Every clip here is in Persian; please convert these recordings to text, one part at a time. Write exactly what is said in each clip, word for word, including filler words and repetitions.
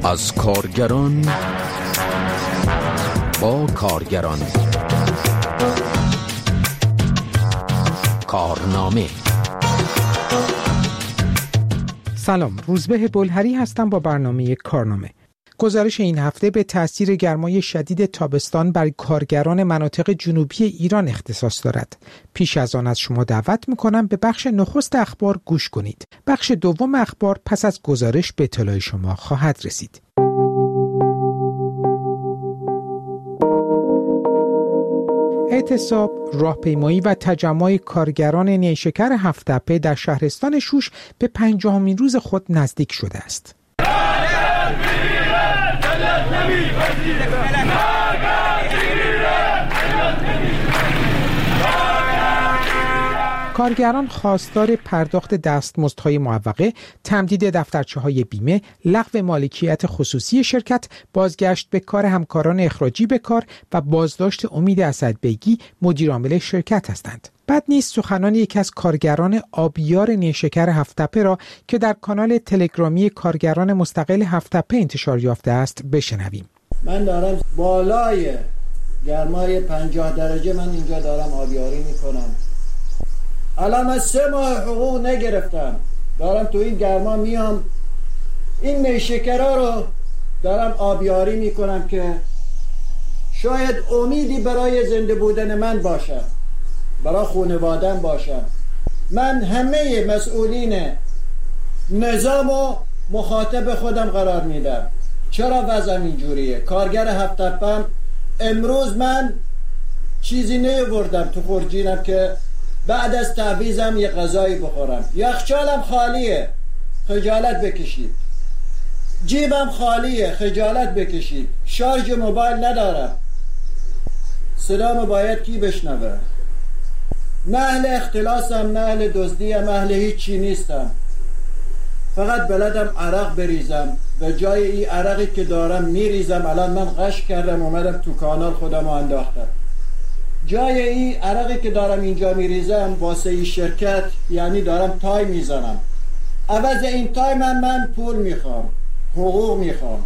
از کارگران با کارگران کارنامه. سلام، روزبه بلهری هستم با برنامه کارنامه. گزارش این هفته به تأثیر گرمای شدید تابستان بر کارگران مناطق جنوبی ایران اختصاص دارد. پیش از آن از شما دعوت می‌کنم به بخش نخست اخبار گوش کنید. بخش دوم اخبار پس از گزارش به اطلاع شما خواهد رسید. اعتصاب، راهپیمایی و تجمع کارگران نیشکر هفت‌تپه در شهرستان شوش به پنجاهمین روز خود نزدیک شده است. کارگران خواستار پرداخت دستمزدهای معوقه، تمدید دفترچه‌های بیمه، لغو مالکیت خصوصی شرکت، بازگشت به کار همکاران اخراجی به کار و بازداشت امید اسدبیگی مدیرعامل شرکت هستند. بد نیست سخنان یکی از کارگران آبیار نیشکر هفت‌تپه را که در کانال تلگرامی کارگران مستقل هفت‌تپه انتشار یافته است بشنویم. من دارم بالای گرمای پنجاه درجه من اینجا دارم آبیاری میکنم. الان از سه ماه حقوق نگرفتم، دارم تو این گرما میام این نیشکرها رو دارم آبیاری میکنم که شاید امیدی برای زنده بودن من باشم، برای خانواده‌ام باشم. من همه مسئولین نظام و مخاطب خودم قرار میدم. چرا وضعم اینجوریه؟ کارگر هفت‌تپه‌ام امروز من چیزی نیاوردم تو خورجینم که بعد از تعویضم یه غذایی بخورم. یخچالم خالیه، خجالت بکشید. جیبم خالیه، خجالت بکشید. شارژ موبایل ندارم، صدامو باید کی بشنوه؟ نه اهل اختلاسم، نه اهل دزدیم، اهل هیچی نیستم. فقط بلدم عرق بریزم. به جای این عرقی که دارم میریزم الان من غش کردم اومدم تو کانال خودم انداختم. جای این عرقی که دارم اینجا میریزم واسه این شرکت یعنی دارم تای میزنم. عوض این تای من من پول میخوام، حقوق میخوام.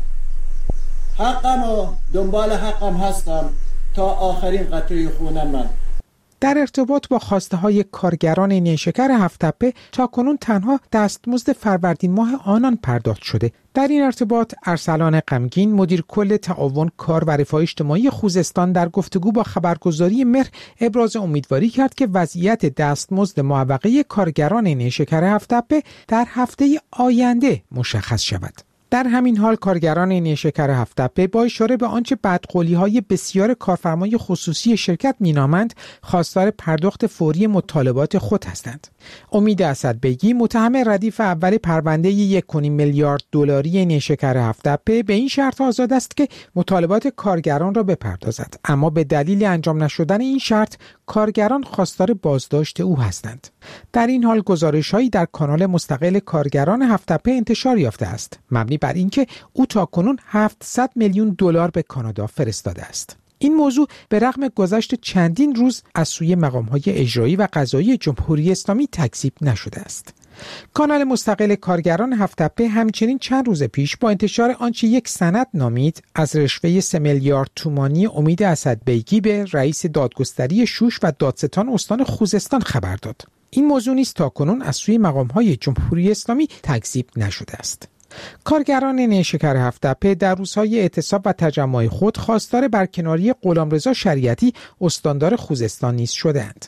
حقم و دنبال حقم هستم تا آخرین قطره خونم. من در ارتباط با خواسته های کارگران نیشکر هفت‌تپه تاکنون تنها دستمزد فروردین ماه آنان پرداخت شده. در این ارتباط ارسلان غمگین مدیر کل تعاون کار و رفاه اجتماعی خوزستان در گفتگو با خبرگزاری مهر ابراز امیدواری کرد که وضعیت دستمزد معوقه کارگران نیشکر هفت‌تپه در هفته آینده مشخص شود. در همین حال کارگران نیشکر هفت‌تپه با اشاره به آنچه بدقولی‌های بسیار کارفرمای خصوصی شرکت مینامند خواستار پرداخت فوری مطالبات خود هستند. امید اسدبیگی متهم ردیف اول پرونده یک و نیم میلیارد دلاری نیشکر هفت‌تپه به این شرط آزاد است که مطالبات کارگران را بپردازد، اما به دلیل انجام نشدن این شرط کارگران خواستار بازداشت او هستند. در این حال گزارش‌هایی در کانال مستقل کارگران هفت‌تپه انتشار یافته است مبنی بر اینکه او تاکنون هفتصد میلیون دلار به کانادا فرستاده است. این موضوع به رغم گذشت چندین روز از سوی مقام‌های اجرایی و قضایی جمهوری اسلامی تکذیب نشده است. کانال مستقل کارگران هفت‌تپه همچنین چند روز پیش با انتشار آنچه یک سند نامید از رشوه سه میلیارد تومانی امید اسدبیگی به رئیس دادگستری شوش و دادستان استان خوزستان خبر داد. این موضوع نیز تاکنون از سوی مقام‌های جمهوری اسلامی تکذیب نشده است. کارگران نیشکر هفت‌تپه در روزهای اعتصاب و تجمع خود خواستار برکناری غلامرضا شریعتی استاندار خوزستان نیز شدند.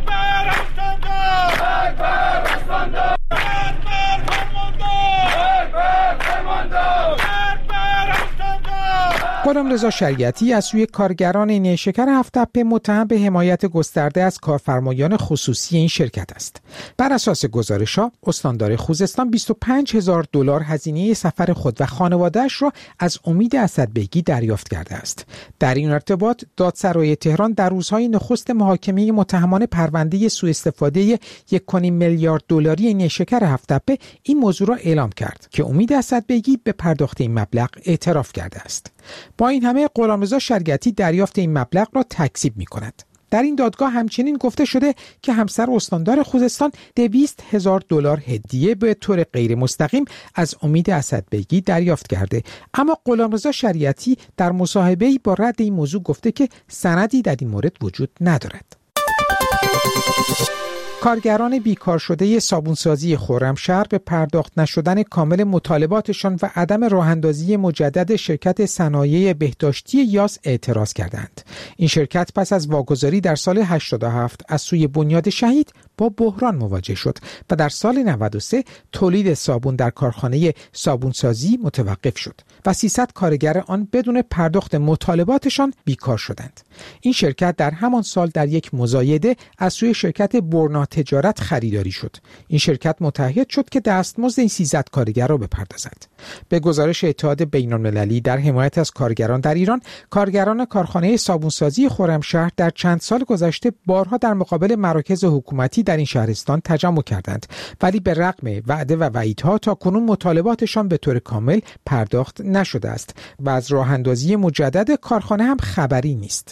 غلامرضا شریعتی از سوی کارگران نیشکر هفت‌تپه متهم به حمایت گسترده از کارفرمایان خصوصی این شرکت است. بر اساس گزارش‌ها استاندار خوزستان بیست و پنج هزار دلار هزینه سفر خود و خانواده‌اش را از امید اسدبیگی دریافت کرده است. در این ارتباط دادسرای تهران در روزهای نخست محاکمه متهمان پرونده سوء استفاده یک و نیم میلیارد دلاری نیشکر هفت‌تپه این موضوع را اعلام کرد که امید اسدبیگی به پرداخت این مبلغ اعتراف کرده است. با این همه غلامرضا شریعتی دریافت این مبلغ را تکذیب می‌کند. در این دادگاه همچنین گفته شده که همسر استاندار خوزستان دویست هزار دلار هدیه به طور غیر مستقیم از امید اسدبیگی دریافت کرده، اما غلامرضا شریعتی در مصاحبه‌ای با رد این موضوع گفته که سندی در این مورد وجود ندارد. کارگران بیکار شده صابونسازی خرمشهر به پرداخت نشدن کامل مطالباتشان و عدم راه‌اندازی مجدد شرکت صنایع بهداشتی یاس اعتراض کردند. این شرکت پس از واگذاری در سال هشتاد و هفت از سوی بنیاد شهید با بحران مواجه شد و در سال نود و سه تولید صابون در کارخانه صابونسازی متوقف شد و سیصد کارگر آن بدون پرداخت مطالباتشان بیکار شدند. این شرکت در همان سال در یک مزایده از سوی شرکت برنا تجارت خریداری شد. این شرکت متعهد شد که دستمزد این سیصد کارگر را بپردازد. به گزارش اتحاد بین‌المللی در حمایت از کارگران در ایران، کارگران کارخانه صابونسازی خرمشهر در چند سال گذشته بارها در مقابل مراکز حکومتی در این شهرستان تجمع کردند، ولی به رغم وعده و وعیدها تا کنون مطالباتشان به طور کامل پرداخت نشده است و از راه اندازی مجدد کارخانه هم خبری نیست.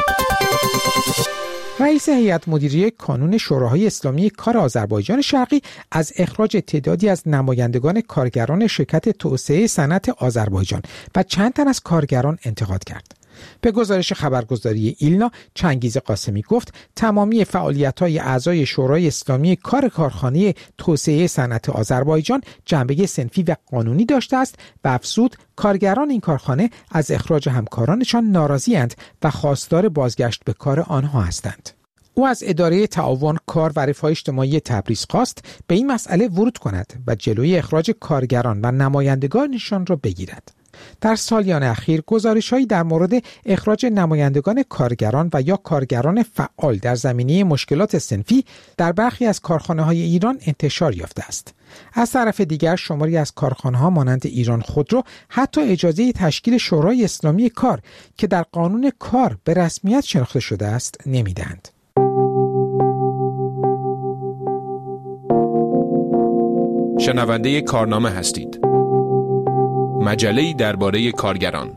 رئیس هیئت مدیره کانون شوراهای اسلامی کار آذربایجان شرقی از اخراج تعدادی از نمایندگان کارگران شرکت توسعه صنعت آذربایجان و چند تن از کارگران انتقاد کرد. به گزارش خبرگزاری ایلنا، چنگیز قاسمی گفت تمامی فعالیت‌های اعضای شورای اسلامی کار کارخانه توسعه صنعت آذربایجان جنبه صنفی و قانونی داشته است و افزود کارگران این کارخانه از اخراج همکارانشان ناراضی‌اند و خواستار بازگشت به کار آنها هستند. او از اداره تعاون کار و رفاه اجتماعی تبریز خواست به این مسئله ورود کند و جلوی اخراج کارگران و نمایندگانشان را بگیرد. در سالیان اخیر گزارش‌هایی در مورد اخراج نمایندگان کارگران و یا کارگران فعال در زمینه مشکلات صنفی در برخی از کارخانه‌های ایران انتشار یافته است. از طرف دیگر شماری از کارخانه‌ها مانند ایران خودرو حتی اجازه تشکیل شورای اسلامی کار که در قانون کار به رسمیت شناخته شده است نمی‌دهند. شنونده کارنامه هستید. مجله‌ای درباره کارگران.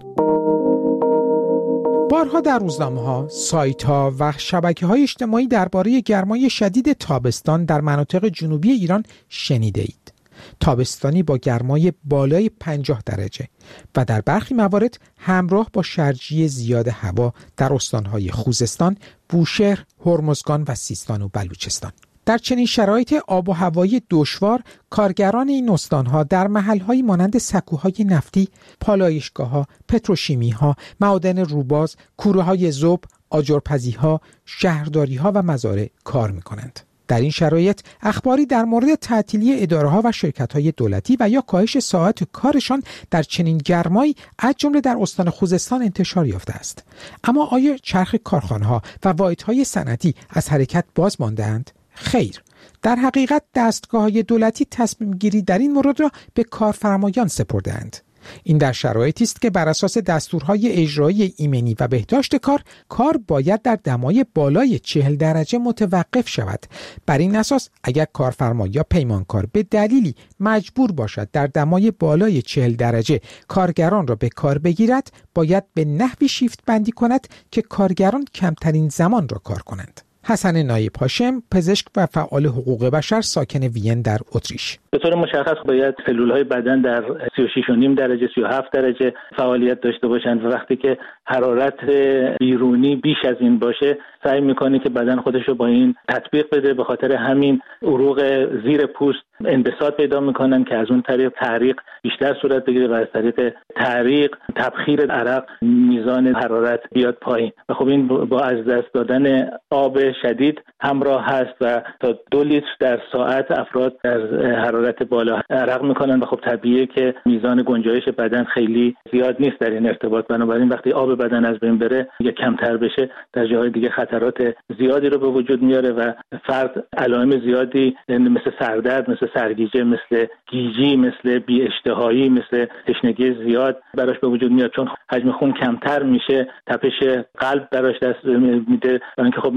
بارها در روزنامه‌ها، سایت‌ها و شبکه‌های اجتماعی درباره گرمای شدید تابستان در مناطق جنوبی ایران شنیده اید. تابستانی با گرمای بالای پنجاه درجه و در برخی موارد همراه با شرجی زیاد هوا در استان‌های خوزستان، بوشهر، هرمزگان و سیستان و بلوچستان. در چنین شرایط آب و هوایی دشوار، کارگران این استان‌ها در محل‌هایی مانند سکوهای نفتی، پالایشگاه‌ها، پتروشیمی‌ها، معادن روباز، کوره‌های ذوب، آجرپزی‌ها، شهرداری‌ها و مزارع کار می‌کنند. در این شرایط اخباری در مورد تعطیلی اداره‌ها و شرکت‌های دولتی و یا کاهش ساعات کارشان در چنین گرمایی از جمله در استان خوزستان انتشار یافته است. اما آیا چرخ کارخانه‌ها و واحدهای صنعتی از حرکت باز مانده‌اند؟ خیر، در حقیقت دستگاه‌های دولتی تصمیم گیری در این مورد را به کارفرمایان سپرده‌اند. این در شرایطی است که بر اساس دستورهای اجرایی ایمنی و بهداشت کار، کار باید در دمای بالای چهل درجه متوقف شود. بر این اساس اگر کارفرما یا پیمانکار به دلیلی مجبور باشد در دمای بالای چهل درجه کارگران را به کار بگیرد، باید به نحوی شیفت بندی کند که کارگران کمترین زمان را کار کنند. حسن نایب هاشم، پزشک و فعال حقوق بشر ساکن وین در اتریش: به طور مشخص باید سلول‌های بدن در سی و شش و نیم درجه سی و هفت درجه فعالیت داشته باشند و وقتی که حرارت بیرونی بیش از این باشه سعی می‌کنه که بدن خودش رو با این تطبیق بده. به خاطر همین عروق زیر پوست انبساط پیدا می‌کنن که از اون طریق تعریق بیشتر صورت بگیره و از طریق تعریق تبخیر عرق میزان حرارت بیاد پایین و خب این با از دست دادن آب شدید همراه هست و تا دو لیتر در ساعت افراد در حرارت بالا عرق میکنن و خب طبیعیه که میزان گنجایش بدن خیلی زیاد نیست در این ارتباط. بنابراین وقتی آب بدن از بین بره یا کمتر بشه در جاهای دیگه خطرات زیادی رو به وجود میاره و فرد علائم زیادی مثل سردرد، مثل سرگیجه، مثل گیجی، مثل بی اشتهایی، مثل تشنگی زیاد براش به وجود میاد. چون حجم خون کمتر میشه، تپش قلب براش دست میده و اینکه خب میخواد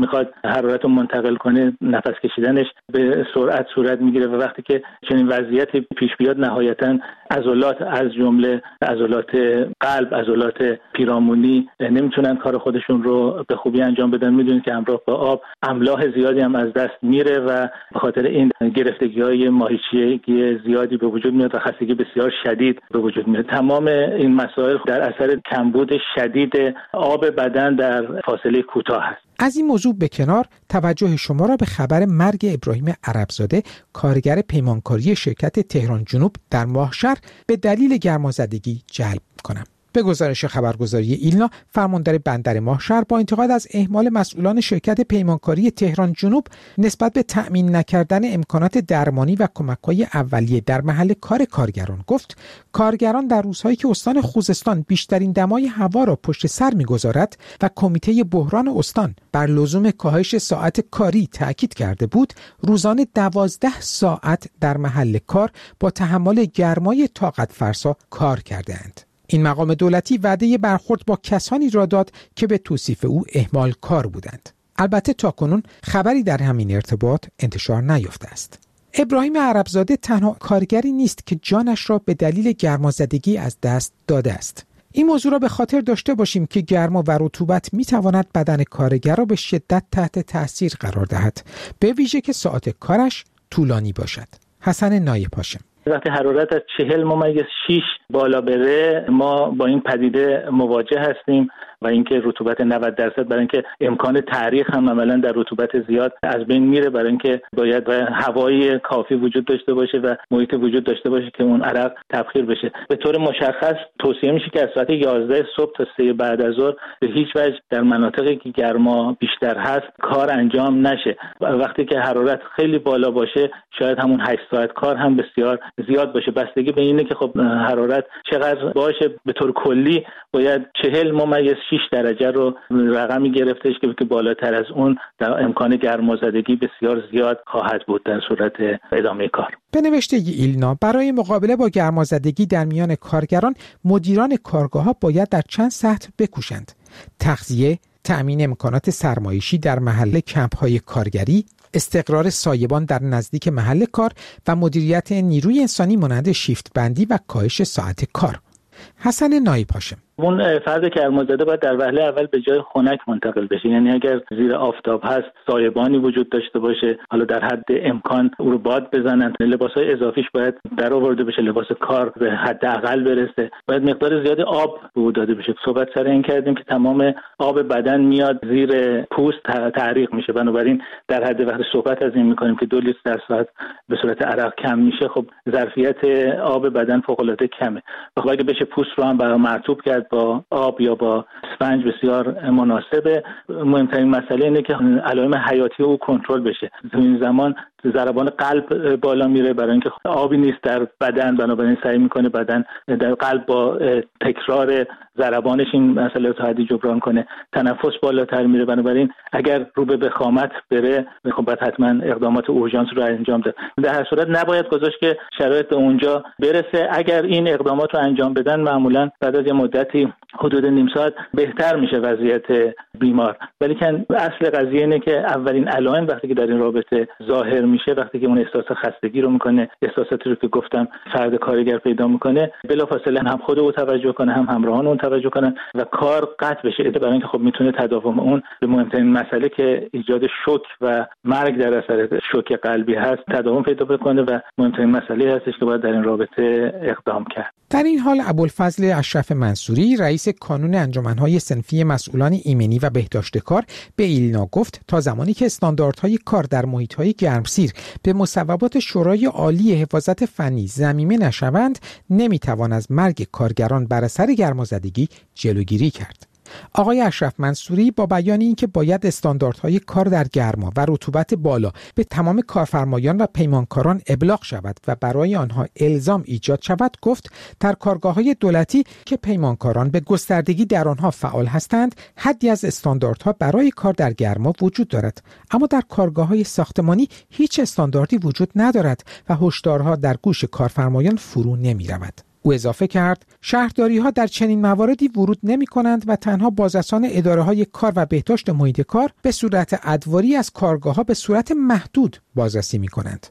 حرارت رو منتقل کنه، نفس کشیدنش به سرعت صورت میگیره و وقتی که چنین وضعیتی پیش بیاد نهایتاً عضلات از جمله عضلات قلب، عضلات پیرامونی نمیتونن کار خودشون رو به خوبی انجام بدن. میدونید که همراه با آب املاح زیادی هم از دست میره و به خاطر این گرفتگی‌های ماهیچگی زیادی به وجود میاد و خستگی بسیار شدید به وجود میاد. تمام این مسائل در اثر کمبود شدید آب بدن در فاصله کوتاه است. از این موضوع به کنار، توجه شما را به خبر مرگ ابراهیم عربزاده، کارگر پیمانکاری شرکت تهران جنوب در ماهشهر به دلیل گرمازدگی جلب کنم. به گزارش خبرگزاری ایلنا، فرماندار بندر ماهشهر با انتقاد از اهمال مسئولان شرکت پیمانکاری تهران جنوب نسبت به تأمین نکردن امکانات درمانی و کمک‌های اولیه در محل کار کارگران گفت کارگران در روزهایی که استان خوزستان بیشترین دمای هوا را پشت سر می‌گذارد و کمیته بحران استان بر لزوم کاهش ساعت کاری تاکید کرده بود، روزانه دوازده ساعت در محل کار با تحمل گرمای طاقت فرسا کار کردند. این مقام دولتی وعده برخورد با کسانی را داد که به توصیف او اهمال کار بودند. البته تاکنون خبری در همین ارتباط انتشار نیافته است. ابراهیم عربزاده تنها کارگری نیست که جانش را به دلیل گرمازدگی از دست داده است. این موضوع را به خاطر داشته باشیم که گرما و رطوبت می تواند بدن کارگر را به شدت تحت تاثیر قرار دهد، به ویژه که ساعت کارش طولانی باشد. حسن نایب هاشم. وقتی حرارت از چهل ممیز شش بالا بره ما با این پدیده مواجه هستیم و اینکه رطوبت نود درصد، برای اینکه امکان تحریق هم عملا در رطوبت زیاد از بین میره، برای اینکه باید هوای کافی وجود داشته باشه و محیط وجود داشته باشه که اون عرق تبخیر بشه. به طور مشخص توصیه میشه که از ساعت یازده صبح تا سه بعد از ظهر به هیچ وجه در مناطقی که گرما بیشتر هست کار انجام نشه. وقتی که حرارت خیلی بالا باشه شاید همون هشت ساعت کار هم بسیار زیاد باشه. بستگی به اینه که خب حرارت چقدر باشه. به طور کلی باید چهل ممیز شش درجه رو رقمی گرفتش که بالاتر از اون در امکان گرمازدگی بسیار زیاد خواهد بود در صورت ادامه کار. به نوشته ایلنا، برای مقابله با گرمازدگی در میان کارگران، مدیران کارگاه‌ها باید در چند سطح بکوشند: تغذیه، تأمین امکانات سرمایشی در محل کمپ‌های کارگری، استقرار سایبان در نزدیک محل کار و مدیریت نیروی انسانی مانند شیفت بندی و کاهش ساعت کار. حسن نایب هاشم. اون فرد گرمازده باید در وهله اول به جای خنک منتقل بشه، یعنی اگر زیر آفتاب هست سایبانی وجود داشته باشه، حالا در حد امکان او رو باد بزنن، لباسای اضافیش باید در آورده بشه، لباس کار به حداقل برسه، باید مقدار زیادی آب به او داده بشه. صحبت سر این کردیم که تمام آب بدن میاد زیر پوست تعریق میشه، بنابراین در حد وقتی صحبت از این میکنیم که دو لیتر در ساعت به صورت عرق کم میشه، خب ظرفیت آب بدن فوق العاده کمه. خب اگه بشه پوست رو هم برای مرطوب کرد با آب یا با اسفنج بسیار مناسبه. مهمترین مسئله اینه که علائم حیاتی او کنترل بشه. تو این زمان ضربان قلب بالا میره برای اینکه آبی نیست در بدن، بنابراین سعی میکنه بدن در قلب با تکرار ضربانش این مسئله تا حدی جبران کنه. تنفس بالاتر میره، بنابراین اگر رو به وخامت بره خب باید حتما اقدامات اورژانس رو انجام ده. در هر صورت نباید گذاشت که شرایط به اونجا برسه. اگر این اقدامات رو انجام بدن معمولا بعد از یه مدتی حدود نیم ساعت بهتر میشه وضعیت بیمار. ولی که اصل قضیه اینه که اولین علائم وقتی که در این رابطه ظاهر میشه، وقتی که اون احساس خستگی رو میکنه، احساساتی رو که گفتم فرد کارگر پیدا میکنه، بلافاصله هم خود او توجه کنه هم همراهان اون توجه کنن و کار قطع بشه، برای اینکه خب میتونه تداوم اون به مهمترین مسئله که ایجاد شوک و مرگ در اثر شوک قلبی هست تداوم پیدا بکنه و مهمترین مسئله هستش که باید در این رابطه اقدام کرد. در این حال ابوالفضل اشرف منصوری، رئیس کانون انجمن‌های صنفی مسئولان ایمنی و بهداشت کار، به ایلنا گفت تا زمانی که استانداردهای کار در محیط‌های گرمسیر به مصوبات شورای عالی حفاظت فنی ضمیمه نشوند، نمیتوان از مرگ کارگران بر اثر گرمازدگی جلوگیری کرد. آقای اشرف منصوری با بیان اینکه باید استانداردهای کار در گرما و رطوبت بالا به تمام کارفرمایان و پیمانکاران ابلاغ شود و برای آنها الزام ایجاد شود، گفت در کارگاه‌های دولتی که پیمانکاران به گستردگی در آنها فعال هستند، حدی از استانداردها برای کار در گرما وجود دارد، اما در کارگاه‌های ساختمانی هیچ استانداردی وجود ندارد و هشدارها در گوش کارفرمایان فرو نمی‌رود. او اضافه کرد شهرداری‌ها در چنین مواردی ورود نمی‌کنند و تنها بازرسان اداره‌های کار و بهداشت محیط کار به صورت ادواری از کارگاه‌ها به صورت محدود بازرسی می‌کنند.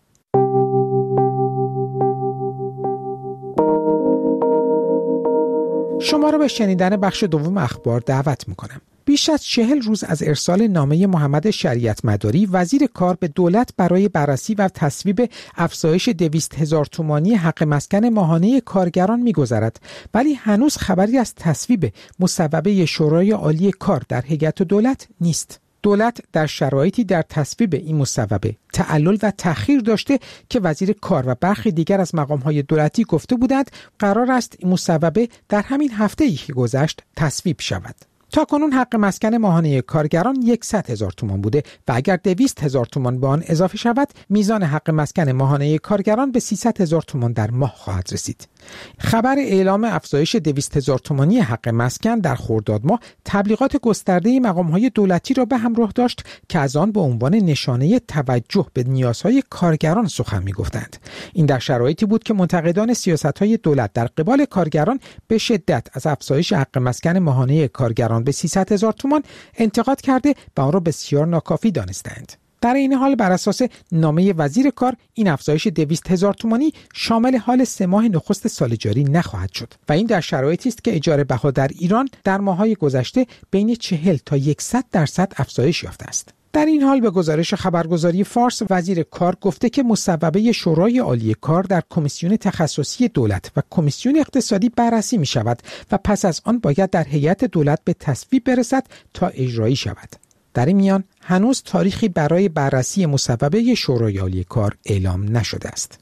شما را به شنیدن بخش دوم اخبار دعوت می‌کنم. بیش از چهل روز از ارسال نامه محمد شریعت مداری وزیر کار به دولت برای بررسی و تصویب افزایش دویست هزار تومانی حق مسکن ماهانه کارگران می‌گذرد، ولی هنوز خبری از تصویب مصوبه شورای عالی کار در هیئت دولت نیست. دولت در شرایطی در تصویب این مصوبه تعلل و تأخیر داشته که وزیر کار و برخی دیگر از مقام‌های دولتی گفته بودند قرار است این مصوبه در همین هفته‌ای که گذشت تصویب شود. تا کنون حق مسکن ماهانه کارگران صد هزار تومان بوده و اگر دویست هزار تومان به آن اضافه شود میزان حق مسکن ماهانه کارگران به سیصد هزار تومان در ماه خواهد رسید. خبر اعلام افزایش دویست هزار تومانی حق مسکن در خرداد ماه تبلیغات گسترده مقام‌های دولتی را به همراه داشت که از آن به عنوان نشانه توجه به نیازهای کارگران سخن می‌گفتند. این در شرایطی بود که منتقدان سیاست‌های دولت در قبال کارگران به شدت از افزایش حق مسکن ماهانه کارگران به سیصد هزار تومان انتقاد کرده و آن را بسیار ناکافی دانستند. در این حال بر اساس نامه وزیر کار این افزایش دویست هزار تومانی شامل حال سه ماه نخست سال جاری نخواهد شد و این در شرایطی است که اجاره بها در ایران در ماه‌های گذشته بین چهل تا صد درصد افزایش یافته است. در این حال به گزارش خبرگزاری فارس وزیر کار گفته که مصوبه شورای عالی کار در کمیسیون تخصصی دولت و کمیسیون اقتصادی بررسی می شود و پس از آن باید در هیئت دولت به تصویب برسد تا اجرایی شود. در این میان هنوز تاریخی برای بررسی مصوبه شورای عالی کار اعلام نشده است.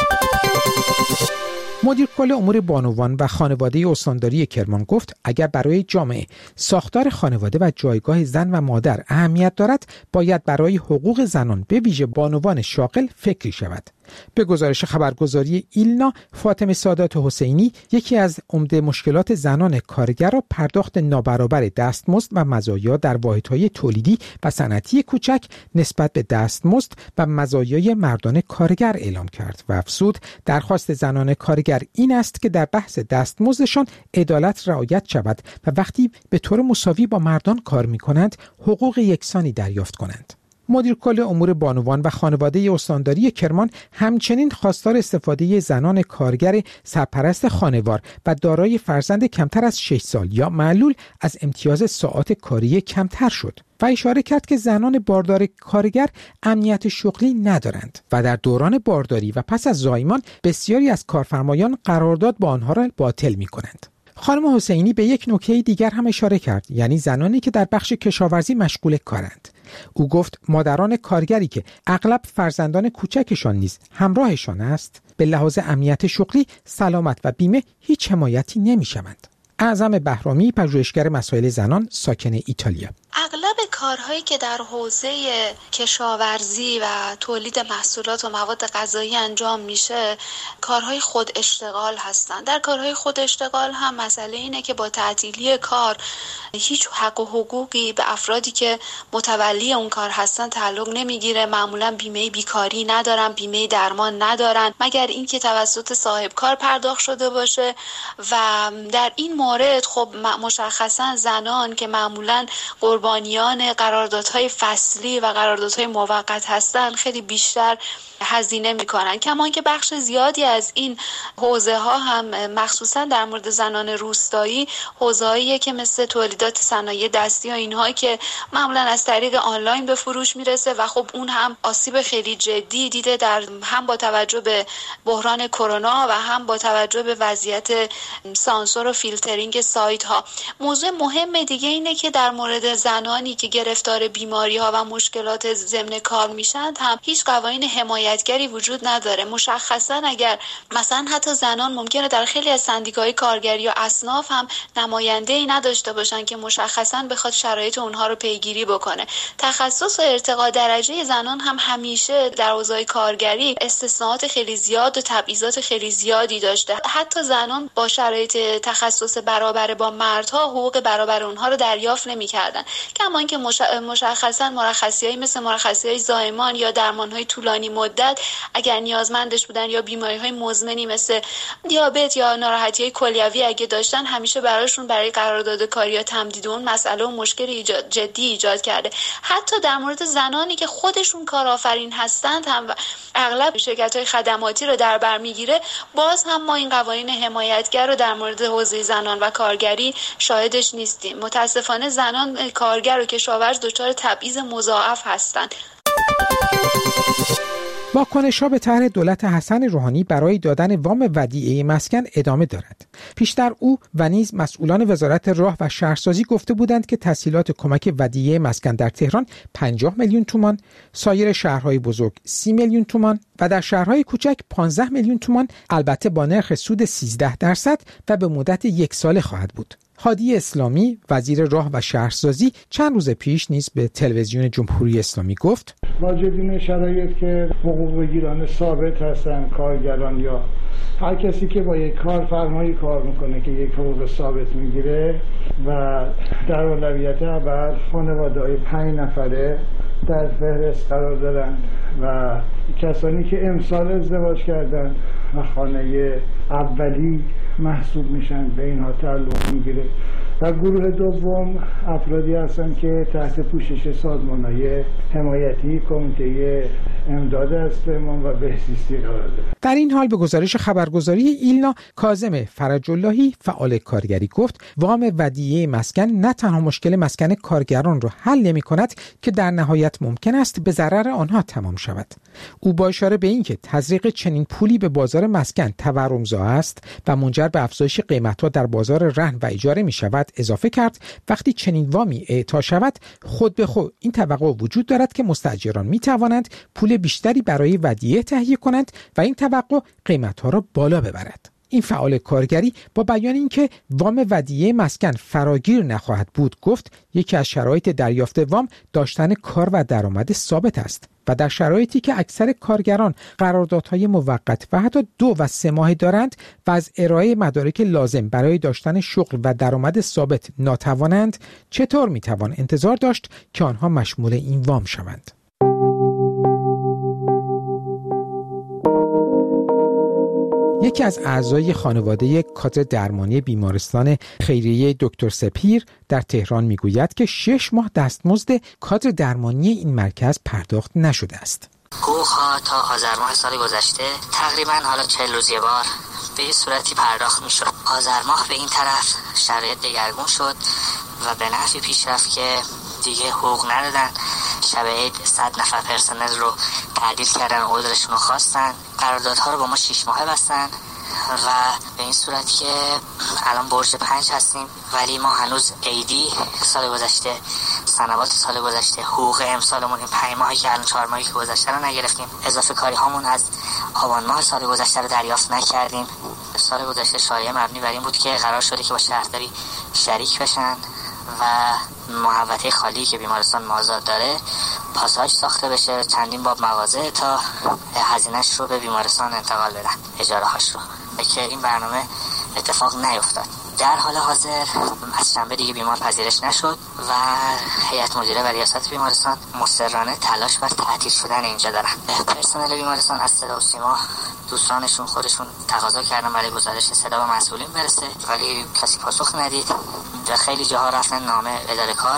مدیر کل امور بانوان و خانواده استانداری کرمان گفت اگر برای جامعه ساختار خانواده و جایگاه زن و مادر اهمیت دارد باید برای حقوق زنان به ویژه بانوان شاغل فکری شود. به گزارش خبرگزاری ایلنا، فاطمه سادات حسینی یکی از عمده مشکلات زنان کارگر را پرداخت نابرابر دستمزد و مزایا در واحدهای تولیدی و صنعتی کوچک نسبت به دستمزد و مزایای مردان کارگر اعلام کرد و افزود درخواست زنان کارگر این است که در بحث دستمزدشان عدالت رعایت شود و وقتی به طور مساوی با مردان کار می‌کنند حقوق یکسانی دریافت کنند. مدیر کل امور بانوان و خانواده استانداری کرمان همچنین خواستار استفاده زنان کارگر سرپرست خانوار و دارای فرزند کمتر از شش سال یا معلول از امتیاز ساعات کاری کمتر شد و اشاره کرد که زنان باردار کارگر امنیت شغلی ندارند و در دوران بارداری و پس از زایمان بسیاری از کارفرمایان قرارداد با آنها را باطل می‌کنند. خانم حسینی به یک نکته دیگر هم اشاره کرد، یعنی زنانی که در بخش کشاورزی مشغول کارند. او گفت مادران کارگری که اغلب فرزندان کوچکشان نیز همراهشان است به لحاظ امنیت شغلی، سلامت و بیمه هیچ حمایتی نمی‌شوند. اعظم بهرامی، پژوهشگر مسائل زنان، ساکن ایتالیا: اغلب کارهایی که در حوزه کشاورزی و تولید محصولات و مواد غذایی انجام میشه کارهای خود اشتغال هستن. در کارهای خود اشتغال هم مسئله اینه که با تعطیلی کار هیچ حق و حقوقی به افرادی که متولی اون کار هستن تعلق نمیگیره. معمولا بیمه بیکاری ندارن، بیمه درمان ندارن مگر اینکه توسط صاحب کار پرداخت شده باشه و در این مورد خب مشخصا زنان که معمولا قربانیان قراردادهای فصلی و قراردادهای موقت هستن خیلی بیشتر هزینه میکنن. کمان که بخش زیادی از این حوزه ها هم مخصوصا در مورد زنان روستایی حوزه‌ایه که مثل تولیدات صنایع دستی و اینها که معمولا از طریق آنلاین به فروش میرسه و خب اون هم آسیب خیلی جدی دیده در هم با توجه به بحران کرونا و هم با توجه به وضعیت سانسور و فیلترینگ سایت ها. موضوع مهم دیگه اینه که در مورد زنانی که گرفتار بیماری ها و مشکلات ضمن کار میشن هم هیچ قوانین حمایتگری وجود نداره. مشخصا اگر مثلا حتی زنان ممکنه در خیلی از سندیکاهای کارگری یا اصناف هم نماینده‌ای نداشته باشن که مشخصا بخواد شرایط اونها رو پیگیری بکنه. تخصص و ارتقاء درجه زنان هم همیشه در حوزه کارگری استثناءات خیلی زیاد و تبعیضات خیلی زیادی داشته. حتی زنان با شرایط تخصص برابر با مردها حقوق برابر اونها رو دریافت نمی‌کردن. کما اینکه مشخصا مرخصی‌هایی مثل مرخصی‌های زایمان یا درمان‌های طولانی مدت اگر نیازمندش بودن یا بیماری‌های مزمنی مثل دیابت یا ناراحتی‌های کلیوی اگه داشتن، همیشه براشون برای قرارداد کاری یا تمدید اون مسئله و مشکل ایجاد جدی ایجاد کرده. حتی در مورد زنانی که خودشون کارآفرین هستند هم اغلب شرکت‌های خدماتی رو در بر میگیره، باز هم ما این قوانین حمایتگر رو در مورد حوزه زنان و کارگری شاهدش نیستیم. متاسفانه زنان کارگر و کشاورز دچار تبعیض مضاعف هستند. واکنش‌ها به طرح دولت حسن روحانی برای دادن وام ودیعه مسکن ادامه دارد. پیشتر او و نیز مسئولان وزارت راه و شهرسازی گفته بودند که تسهیلات کمک ودیعه مسکن در تهران پنجاه میلیون تومان، سایر شهرهای بزرگ سی میلیون تومان و در شهرهای کوچک پانزده میلیون تومان، البته با نرخ سود سیزده درصد و به مدت یک ساله خواهد بود. هادی اسلامی وزیر راه و شهرسازی چند روز پیش نیز به تلویزیون جمهوری اسلامی گفت واجد این شرایط که حقوق بگیران ثابت هستن، کارگران یا هر کسی که با یک کارفرمایی کار میکنه که یک حقوق ثابت میگیره و در اولویت اول خانواده‌های پنج نفره در فهرست قرار دارن و کسانی که امسال ازدواج کردن و خانه اولی محسوب میشن به اینها تعلق میگیره. و گروه دوم افرادی هستن که تحت پوشش سازمان‌های حمایتی کمیته امداد استعمار و بهزیستی قرار دارند. در این حال به گزارش خبرگزاری ایلنا، کاظم فرج اللهی فعال کارگری گفت وام ودیعه مسکن نه تنها مشکل مسکن کارگران را حل نمی‌کند که در نهایت ممکن است به ضرر آنها تمام شود. او با اشاره به اینکه تزریق چنین پولی به بازار مسکن تورم‌زا است و منجر به افزایش قیمت‌ها در بازار رهن و اجاره می‌شود اضافه کرد وقتی چنین وامی اعطا شود خود به خود این توقع وجود دارد که مستاجران می‌توانند پول بیشتری برای ودیعه تهیه کنند و این توقع قیمت‌ها را بالا ببرد. این فعال کارگری با بیان اینکه وام ودیعه مسکن فراگیر نخواهد بود گفت یکی از شرایط دریافت وام داشتن کار و درآمد ثابت است و در شرایطی که اکثر کارگران قراردادهای موقت و حتی دو و سه ماهه دارند و از ارائه مدارک لازم برای داشتن شغل و درآمد ثابت ناتوانند، چطور میتوان انتظار داشت که آنها مشمول این وام شوند؟ یکی از اعضای خانواده کادر درمانی بیمارستان خیریه دکتر سپیر در تهران میگوید که شش ماه دستمزد کادر درمانی این مرکز پرداخت نشده است. حقوق‌ها تا آذر ماه سال گذشته تقریباً حالا چهل روز یه بار به یه صورتی پرداخت میشد. آذر ماه به این طرف شرایط دگرگون شد و به نحوی پیش رفت که دیگه حقوق ندادن. شب عید صد نفر پرسنل رو تعدیل کردن، عذرشون رو خواستن، قراردادها رو با ما شش ماهه بستن و به این صورت که الان برج پنج هستیم ولی ما هنوز عیدی سال گذشته، سنوات سال گذشته، حقوق امسالمون این پنج ماهی که الان چهار ماهی که گذشته رو نگرفتیم. اضافه کاری هامون از آبان ماه سال گذشته رو دریافت نکردیم. سال گذشته شایعه مبنی بر این بود که قرار شده که با شهرداری شریک بشن و محوطه خالی که بیمارستان مازاد داره پاساژ ساخته بشه، چندین باب مغازه تا هزینه‌اش رو به بیمارستان انتقال بدن، اجاره هاش رو، که این برنامه اتفاق نیفتاد. در حال حاضر از شنبه دیگه بیمار پذیرش نشد و هیئت مدیره و ریاست بیمارستان مصرانه تلاش بر تعطیل شدن اینجا دارن. پرسنل بیمارستان از صدا و سیما دوستانشون خودشون تقاضا کردن برای گزارش صدا به مسئولین برسه ولی کسی پاسخ ندید. در خیلی جاها رفتن نامه اداره کار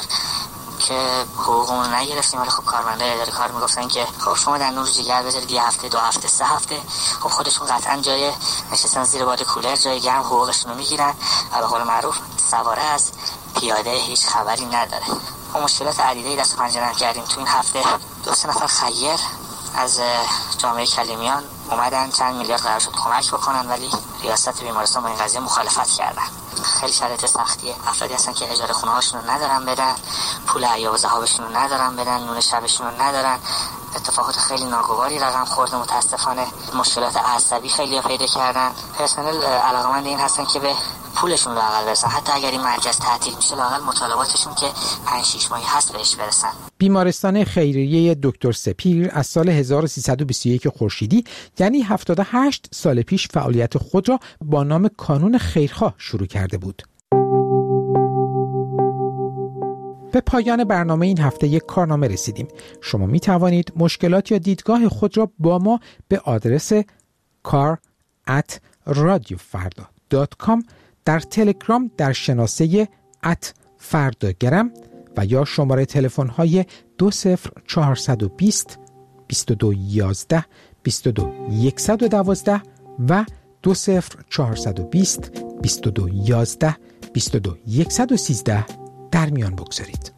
که حقوقمون نگرفتیم ولی خب کارمندای اداره کار میگفتن که خب شما در نور جگر بذارید یه هفته دو هفته سه هفته، خب خودشون قطعا جای نشستن زیر باد کولر جای گرم حقوقشون رو میگیرن و به قول معروف سواره از پیاده هیچ خبری نداره. ما مشکلات عدیده دست و پنجه نرم کردیم. تو این هفته دو سه نفر خیر از جامعه کلیمیان اومدن چند میلیارد قرار شد کمک بکنن ولی ریاست بیمارستان با این قضیه مخالفت کردن. خیلی شرایط سختیه. افرادی هستن که اجاره خونه هاشون رو ندارن بدن، پول عیاب و ذهابشون رو ندارن بدن، نون شبشون رو ندارن. اتفاقات خیلی ناگواری رقم خورده. متاسفانه مشکلات عصبی خیلی پیدا کردن. پرسنل علاقه‌مند این هستن که به پولشون رو لااقل برسن، حتی اگر این مرکز تعطیل میشه لااقل مطالباتشون که پنج شش ماهی هست بهش برسن. بیمارستان خیریه دکتر سپیر از سال هزار و سیصد و بیست و یک خورشیدی یعنی هفتاد و هشت سال پیش فعالیت خود را با نام کانون خیرخواه شروع کرده بود. به پایان برنامه این هفته یک کارنامه رسیدیم. شما می توانید مشکلات یا دیدگاه خود را با ما به آدرس کار ات رادیو فردا دات کام در تلگرام در شناسه ات فرداگرم و یا شماره تلفن های دو صفر چهارصد و بیست بیست و دو یازده بیست و دو صد و دوازده و دو صفر چهارصد و بیست بیست و دو یازده بیست و دو صد و سیزده در میان بگذارید.